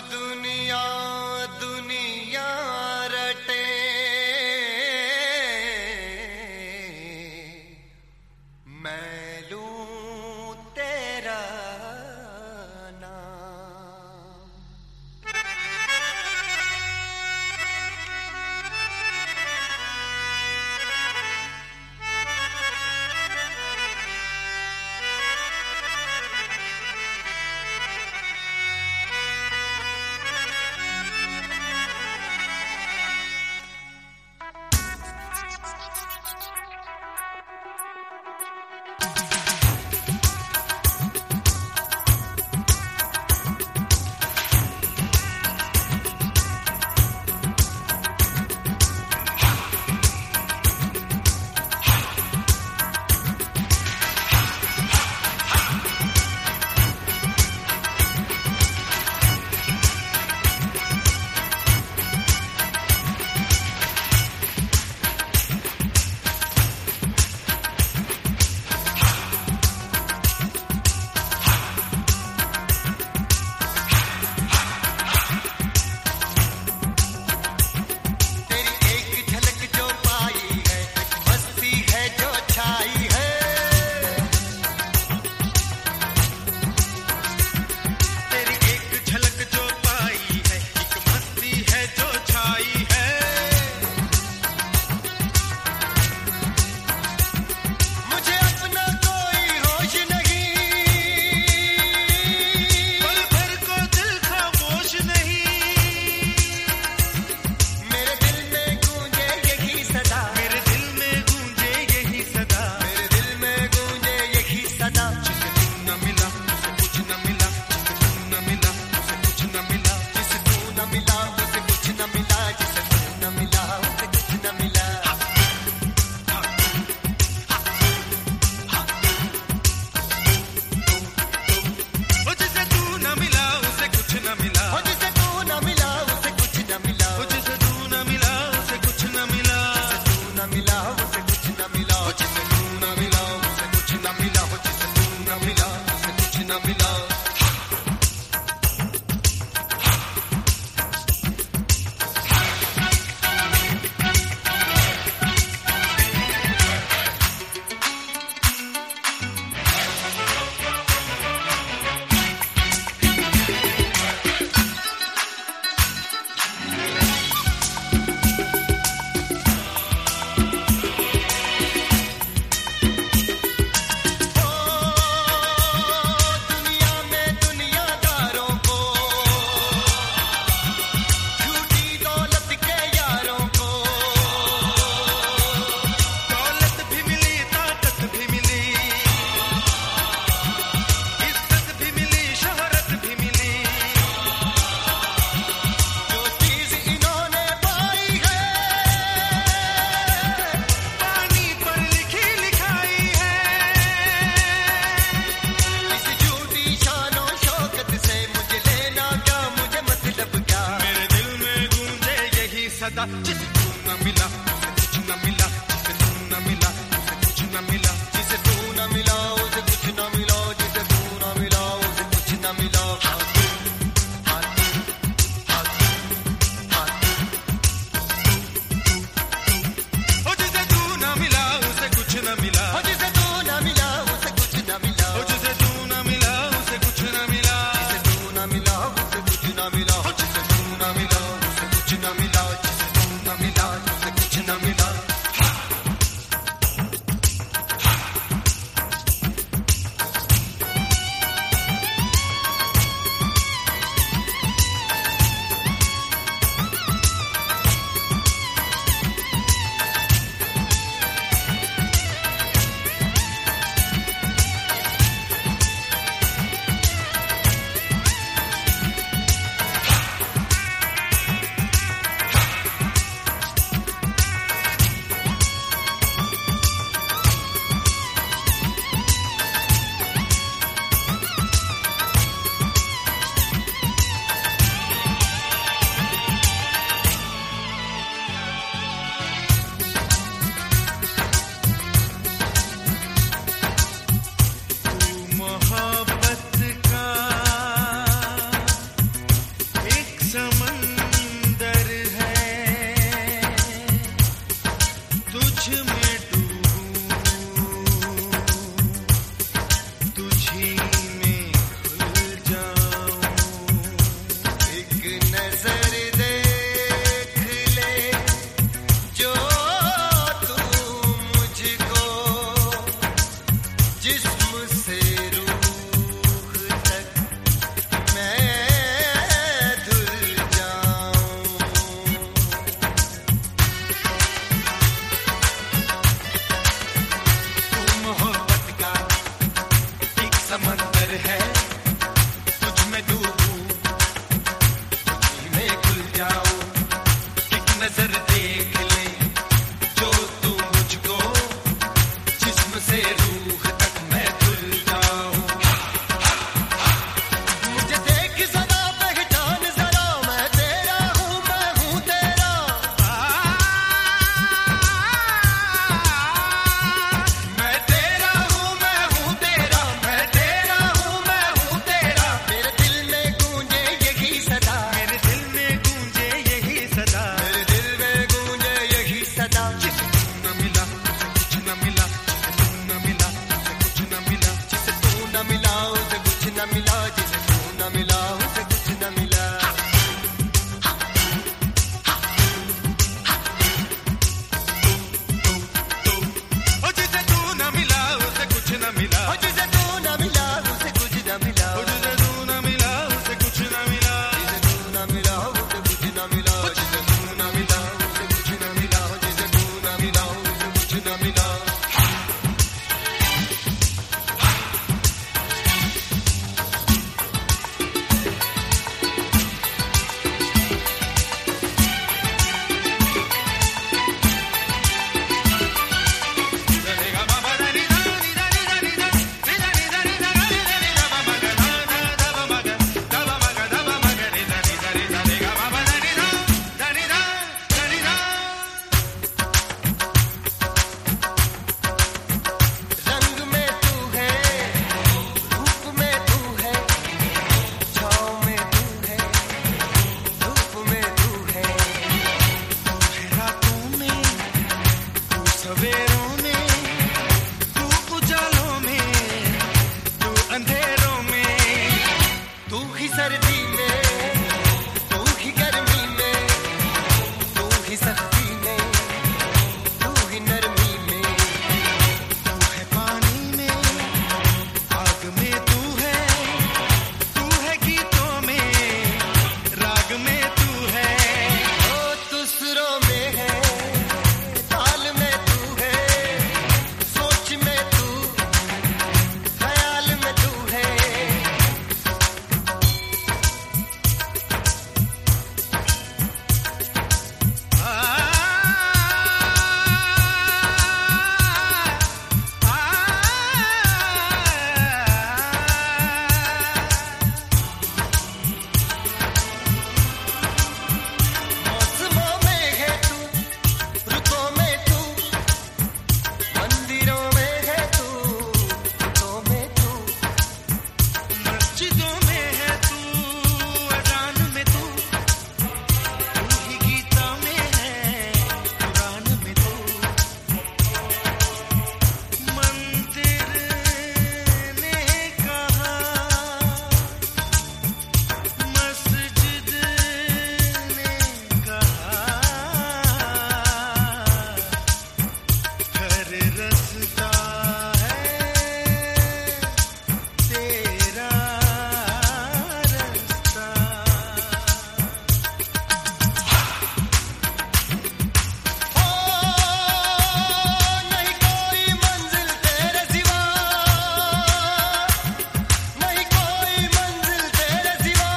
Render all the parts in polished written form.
दुनिया दुनिया रटे, मैं लूं तेरा नाम। सदा जिसे तू न मिला उसे कुछ न मिला, जिसे तू न मिला उसे कुछ न मिला, जिसे तू न मिला उसे कुछ न मिला, जिसे तू न मिला उसे कुछ न मिला। जिसे तू न मिला उसे कुछ न मिला, जिसे तू न मिला उसे कुछ न मिला, जिसे तू न मिला उसे कुछ न मिला, जिसे तू न मिला उसे कुछ न मिला, जिसे तू न मिला उसे कुछ न मिला, जिसे तू न मिला। समंदर है, तुझ में डूबूं, तुझी में खुल जाऊं, एक नजर देख ले जो तू मुझको, जिस्म से रूह तक मैं धुल जाऊं। मुझे देख जरा पहचान जरा, मैं तेरा हूँ तेरा। मैं तेरा हूँ तेरा, मैं तेरा हूँ तेरा। मेरे दिल में गूंजे यही सदा, मेरे दिल में गूंजे यही सदा, मेरे दिल में गूंजे यही सदा। जिसे तू न मिला उसे कुछ न मिला, जिसे तू न मिला उसे कुछ न मिला, जिसे तू न मिला उसे कुछ न मिला, जिसे तू न मिला उसे कुछ न मिला। ओ जिसे तू न मिला उसे कुछ न मिला, और जिसे तू न मिला उसे कुछ न मिला, ओ जिसे तू न मिला उसे कुछ न मिला, जिसे तू न मिला उसे कुछ न मिला, जिसे तू न मिला उसे कुछ न मिला, जिसे तू न मिला उसे कुछ न मिला। गा मा मा दा नी दा नी दा नी दा नी दा नी दा नी दा नी दा गा नी दा नी दा मा मा गा दा दा दा मा गा दा मा मा गा दा मा मा गा नी दा नी दा नी दा नी गा मा मा दा नी दा दा नी दा दा नी दा। रंग में तू है, रूप में तू है, छाँव में तू है, धूप में तू है। रातों में तू सवेरों में, तू उजालों में, तू अंधेरों में, तू ही सर्दी में, तू ही गर्मी में, तू ही सख्ती में, तू ही नरमी में। तू है पानी में, आग में तू है गीतों में, राग में तू है। ओ तू सुरों में है, ताल में तू है, सोच में तू, ख्याल में तू है। मौसमों में है तू, रुतों में तू, मंदिरों में है तू, रुतों में तू। मस्जिदों में है तू, अजान में तू ही गीता में है, कुरान में तू। मंदिर ने कहा, मस्जिद ने कहा, हर रास्ता है तेरा रास्ता। ओ नहीं कोई मंजिल तेरे सिवा, नहीं कोई मंजिल तेरे सिवा।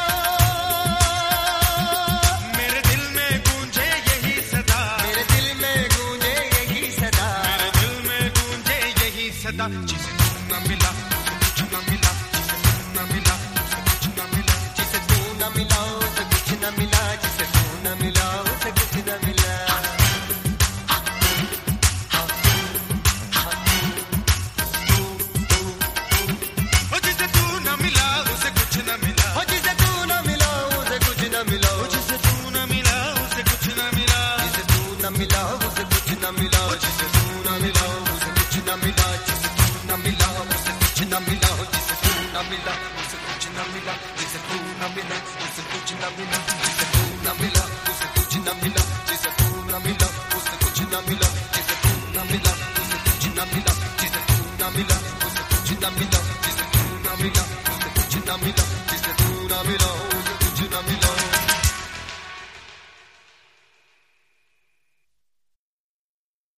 मेरे दिल में गूंजे यही सदा, मेरे दिल में गूंजे यही सदा, मेरे दिल में गूंजे यही सदा। जिसे तू न मिला उसे कुछ न मिला, जिसे तू न मिला उसे कुछ न मिला, जिसे तू न मिला उसे कुछ न मिला, जिसे तू न मिला उसे कुछ न मिला। ओ जिसे तू न मिला उसे कुछ न मिला, और जिसे तू न मिला उसे कुछ न मिला, ओ जिसे तू न मिला उसे कुछ न मिला, जिसे तू न मिला उसे कुछ न मिला, जिसे तू न मिला उसे कुछ न मिला, जिसे तू न मिला उसे कुछ न मिला, जिसे तू न मिला उसे कुछ न मिला, जिसे तू न मिला उसे कुछ न मिला, जिसे तू न मिला उसे कुछ न मिला, जिसे तू न मिला उसे कुछ न मिला, जिसे तू न मिला उसे कुछ न मिला, जिसे तू न मिला उसे कुछ न मिला।